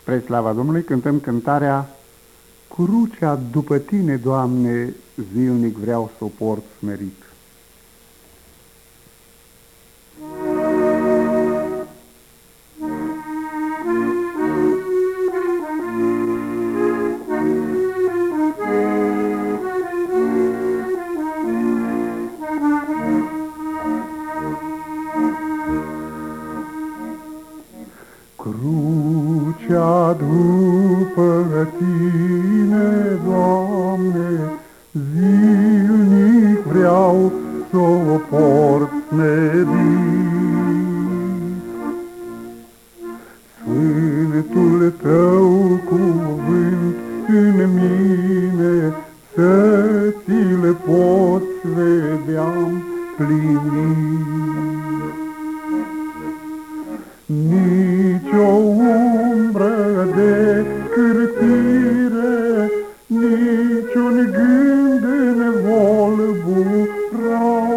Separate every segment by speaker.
Speaker 1: Spre slava Domnului cântăm cântarea Crucea după Tine, Doamne, zilnic vreau să o port smerit. Crucea după Tine, Doamne, zilnic vreau să o port smerit. Sfântul Tău cuvânt în mine, să ți-l pot vedea plinit. Nici o umbră de cârtire, nici-un gând în volburat,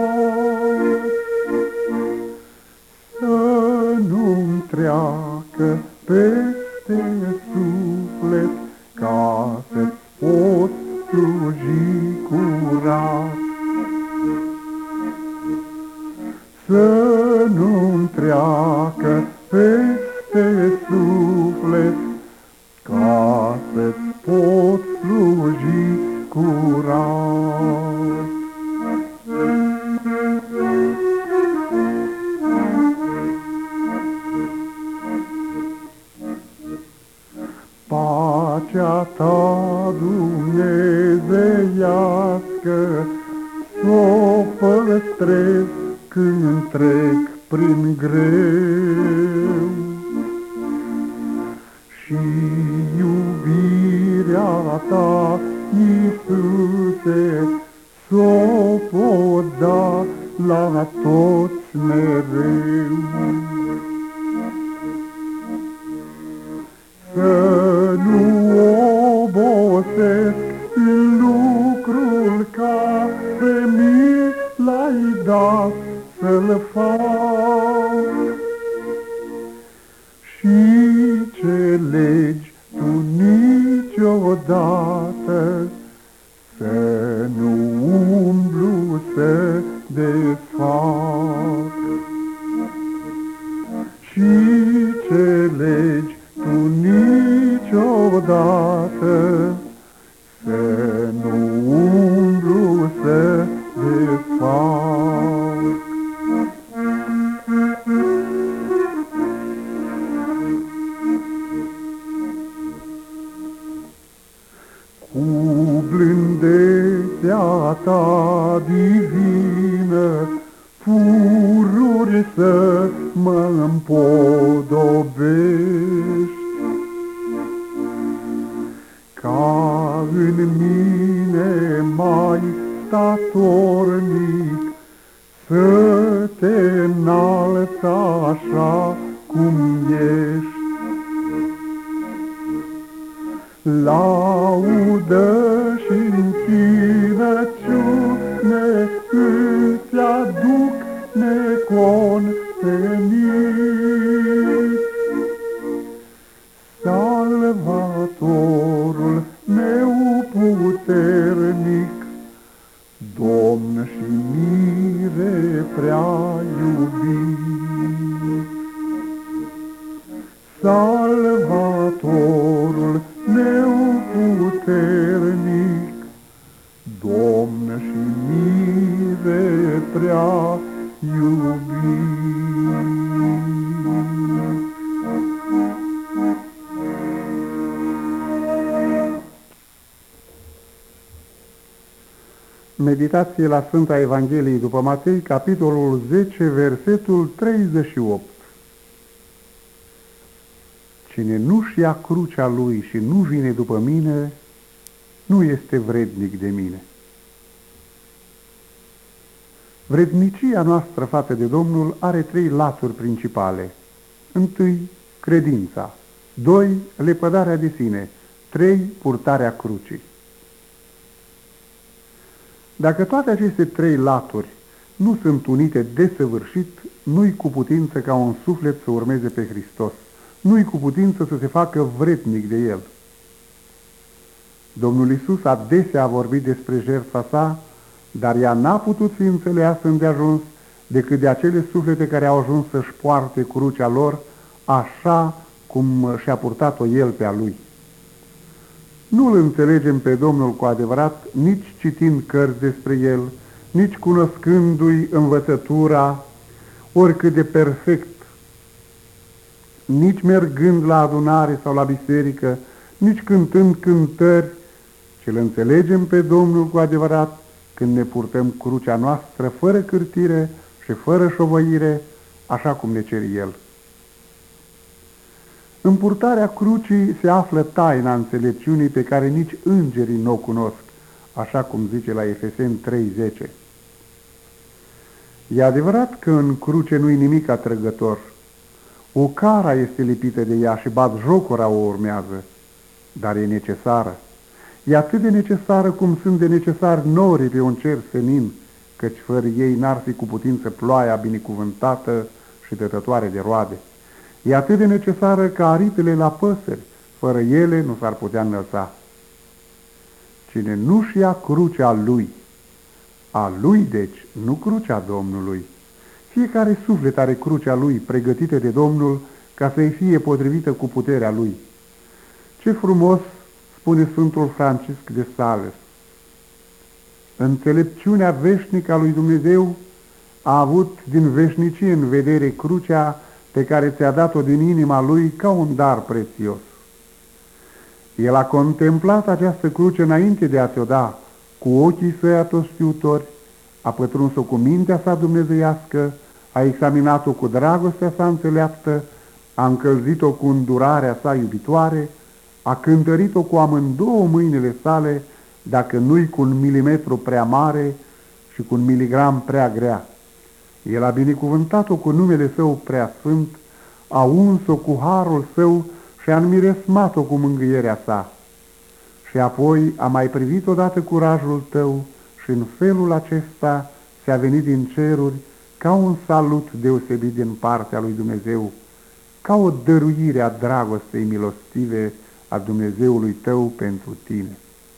Speaker 1: să nu-mi treacă peste suflet, ca să-ți pot sluji curat. Să nu-mi treacă peste suflet, ca să-ți pot sluji curat. Pacea Ta dumnezeiască s-o păstrez când trec prin greu, și iubirea Ta, Iisuse, s-o pot da la toți mereu. Să nu obosesc în lucrul care mi l-ai dat să-l fac, și ce legi Tu niciodată să nu umblu să desfac, și ce legi Tu niciodată să nu umblu să desfac. Cu blândețea Ta divină, pururi să mă împodobești, ca în mine mai statornic să Te înalți așa cum ești. Laudă și închinăciune îți aduc necontenit. Salvatorul meu puternic, Domn și mire prea iubit. Salvatorul meu puternic, Domn și mire prea iubit. Meditație la Sfânta Evangheliei după Matei, capitolul 10, versetul 38. Cine nu-și ia crucea lui și nu vine după mine, nu este vrednic de mine. Vrednicia noastră față de Domnul are 3 laturi principale. 1. Credința. 2. Lepădarea de sine. 3. Purtarea crucii. Dacă toate aceste 3 laturi nu sunt unite desăvârșit, nu-i cu putință ca un suflet să urmeze pe Hristos, nu-i cu putință să se facă vretnic de el. Domnul Iisus adesea a vorbit despre jertfa sa, dar ea n-a putut fi înțeleasă îndeajuns decât de acele suflete care au ajuns să-și poarte crucea lor așa cum și-a purtat-o el pe a lui. Nu îl înțelegem pe Domnul cu adevărat nici citind cărți despre el, nici cunoscându-i învățătura, oricât de perfect, nici mergând la adunare sau la biserică, nici cântând cântări, ci îl înțelegem pe Domnul cu adevărat când ne purtăm crucea noastră fără cârtire și fără șovăire, așa cum ne cere El. În purtarea crucii se află taina înțelepciunii pe care nici îngerii nu o cunosc, așa cum zice la Efeseni 3:10. E adevărat că în cruce nu-i nimic atrăgător. O cara este lipită de ea și batjocura o urmează, dar e necesară. E atât de necesară cum sunt de necesari norii pe un cer senin, căci fără ei n-ar fi cu putință ploaia binecuvântată și dătătoare de roade. E atât de necesară ca aripile la păsări, fără ele nu s-ar putea înălța. Cine nu-și ia crucea lui, a lui deci, nu crucea Domnului. Fiecare suflet are crucea lui, pregătită de Domnul, ca să-i fie potrivită cu puterea lui. Ce frumos spune Sfântul Francisc de Sales: înțelepciunea veșnică a lui Dumnezeu a avut din veșnicie în vedere crucea pe care ți-a dat-o din inima lui ca un dar prețios. El a contemplat această cruce înainte de a ți-o da, cu ochii săi atotștiutori, a pătruns-o cu mintea sa dumnezeiască, a examinat-o cu dragostea sa înțeleaptă, a încălzit-o cu îndurarea sa iubitoare, a cântărit-o cu amândouă mâinile sale, dacă nu-i cu 1 milimetru prea mare și cu 1 miligram prea grea. El a binecuvântat-o cu numele său prea sfânt, a uns-o cu harul său și a înmiresmat-o cu mângâierea sa. Și apoi a mai privit odată curajul tău și în felul acesta ți-a venit din ceruri ca un salut deosebit din partea lui Dumnezeu, ca o dăruire a dragostei milostive a Dumnezeului tău pentru tine.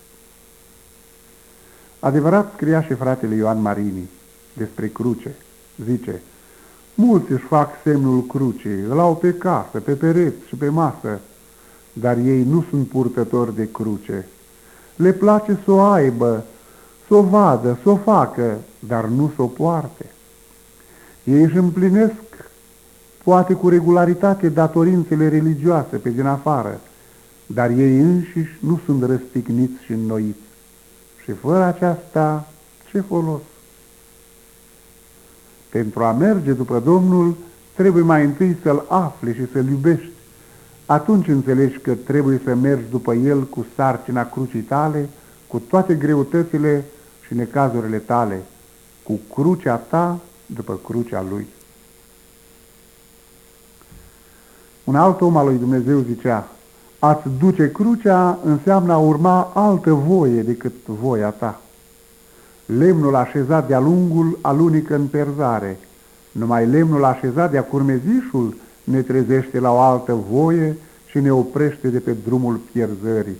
Speaker 1: Adevărat scria și fratele Ioan Marini despre cruce. Zice: mulți își fac semnul crucii, îl au pe casă, pe pereți și pe masă, dar ei nu sunt purtători de cruce. Le place să o aibă, să o vadă, să o facă, dar nu să o poarte. Ei își împlinesc, poate cu regularitate, datorințele religioase pe din afară, dar ei înșiși nu sunt răstigniți și înnoiți. Și fără aceasta, ce folos? Pentru a merge după Domnul, trebuie mai întâi să-L afli și să-L iubești. Atunci înțelegi că trebuie să mergi după El cu sarcina crucii tale, cu toate greutățile și necazurile tale, cu crucea ta după crucea Lui. Un alt om al lui Dumnezeu zicea: a-ți duce crucea înseamnă a urma altă voie decât voia ta. Lemnul așezat de-a lungul alunecă în perzare, numai lemnul așezat de-a curmezișul ne trezește la o altă voie și ne oprește de pe drumul pierzării.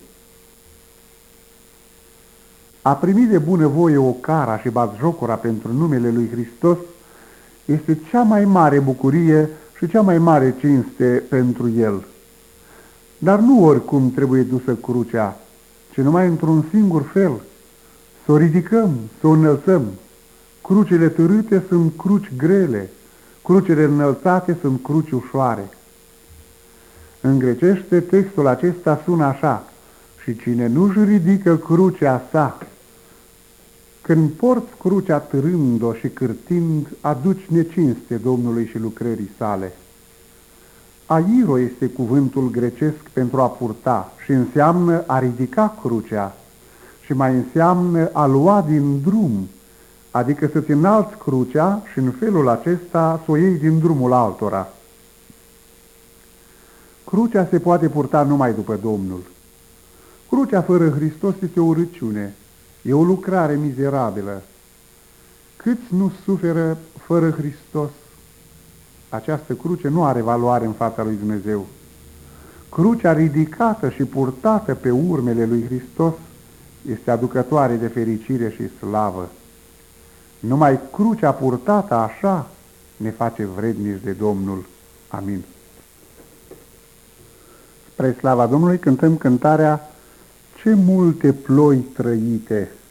Speaker 1: A primi de bună voie ocara și batjocura pentru numele lui Hristos este cea mai mare bucurie și cea mai mare cinste pentru El. Dar nu oricum trebuie dusă crucea, ci numai într-un singur fel: să o ridicăm, să o înălțăm. Crucile târâte sunt cruci grele, crucile înălțate sunt cruci ușoare. În grecește textul acesta sună așa: și cine nu-și ridică crucea sa, când porți crucea târând-o și cârtind, aduci necinste Domnului și lucrării sale. Airo este cuvântul grecesc pentru a purta și înseamnă a ridica crucea și mai înseamnă a lua din drum, adică să-ți înalți crucea și în felul acesta să o iei din drumul altora. Crucea se poate purta numai după Domnul. Crucea fără Hristos este o urăciune, e o lucrare mizerabilă. Câți nu suferă fără Hristos? Această cruce nu are valoare în fața lui Dumnezeu. Crucea ridicată și purtată pe urmele lui Hristos este aducătoare de fericire și slavă. Numai crucea purtată așa ne face vrednici de Domnul. Amin. Spre slava Domnului cântăm cântarea Ce multe ploi trăite.